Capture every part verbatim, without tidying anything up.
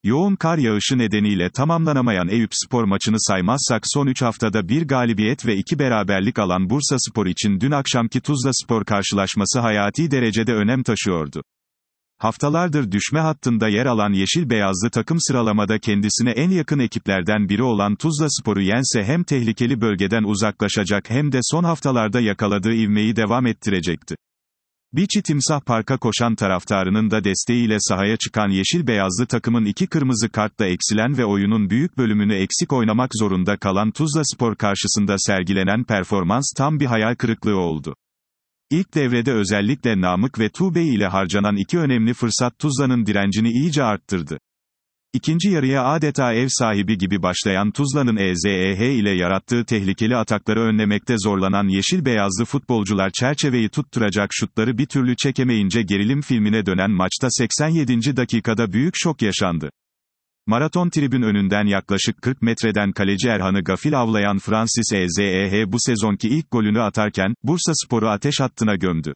Yoğun kar yağışı nedeniyle tamamlanamayan Eyüpspor maçını saymazsak son üç haftada bir galibiyet ve iki beraberlik alan Bursaspor için dün akşamki Tuzlaspor karşılaşması hayati derecede önem taşıyordu. Haftalardır düşme hattında yer alan yeşil beyazlı takım sıralamada kendisine en yakın ekiplerden biri olan Tuzlaspor'u yense hem tehlikeli bölgeden uzaklaşacak hem de son haftalarda yakaladığı ivmeyi devam ettirecekti. Biçi Timsah Park'a koşan taraftarının da desteğiyle sahaya çıkan yeşil beyazlı takımın iki kırmızı kartla eksilen ve oyunun büyük bölümünü eksik oynamak zorunda kalan Tuzlaspor karşısında sergilenen performans tam bir hayal kırıklığı oldu. İlk devrede özellikle Namık ve Tuğbey ile harcanan iki önemli fırsat Tuzla'nın direncini iyice arttırdı. İkinci yarıya adeta ev sahibi gibi başlayan Tuzla'nın E Z E H ile yarattığı tehlikeli atakları önlemekte zorlanan yeşil beyazlı futbolcular çerçeveyi tutturacak şutları bir türlü çekemeyince gerilim filmine dönen maçta seksen yedinci dakikada büyük şok yaşandı. Maraton tribün önünden yaklaşık kırk metreden kaleci Erhan'ı gafil avlayan Francis E Z E H bu sezonki ilk golünü atarken, Bursaspor'u ateş hattına gömdü.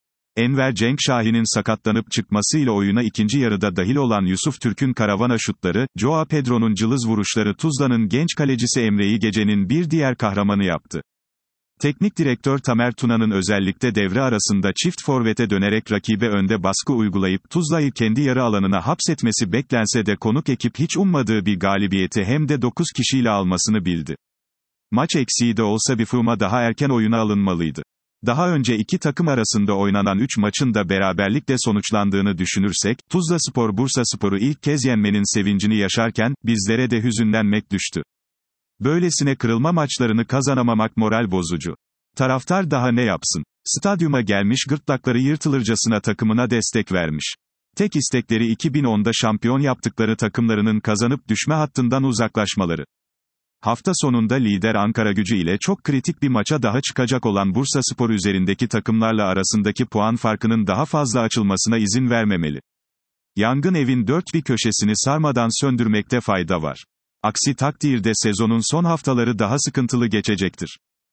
Enver Cenk Şahin'in sakatlanıp çıkmasıyla oyuna ikinci yarıda dahil olan Yusuf Türk'ün karavana şutları, Joao Pedro'nun cılız vuruşları Tuzla'nın genç kalecisi Emre'yi gecenin bir diğer kahramanı yaptı. Teknik direktör Tamer Tuna'nın özellikle devre arasında çift forvete dönerek rakibe önde baskı uygulayıp Tuzla'yı kendi yarı alanına hapsetmesi beklense de konuk ekip hiç ummadığı bir galibiyeti hem de dokuz kişiyle almasını bildi. Maç eksiği de olsa bir fırma daha erken oyuna alınmalıydı. Daha önce iki takım arasında oynanan üç maçın da beraberlikle sonuçlandığını düşünürsek, Tuzlaspor Bursaspor'u ilk kez yenmenin sevincini yaşarken, bizlere de hüzünlenmek düştü. Böylesine kırılma maçlarını kazanamamak moral bozucu. Taraftar daha ne yapsın? Stadyuma gelmiş gırtlakları yırtılırcasına takımına destek vermiş. Tek istekleri iki bin onda şampiyon yaptıkları takımlarının kazanıp düşme hattından uzaklaşmaları. Hafta sonunda lider Ankaragücü ile çok kritik bir maça daha çıkacak olan Bursaspor üzerindeki takımlarla arasındaki puan farkının daha fazla açılmasına izin vermemeli. Yangın evin dört bir köşesini sarmadan söndürmekte fayda var. Aksi takdirde sezonun son haftaları daha sıkıntılı geçecektir.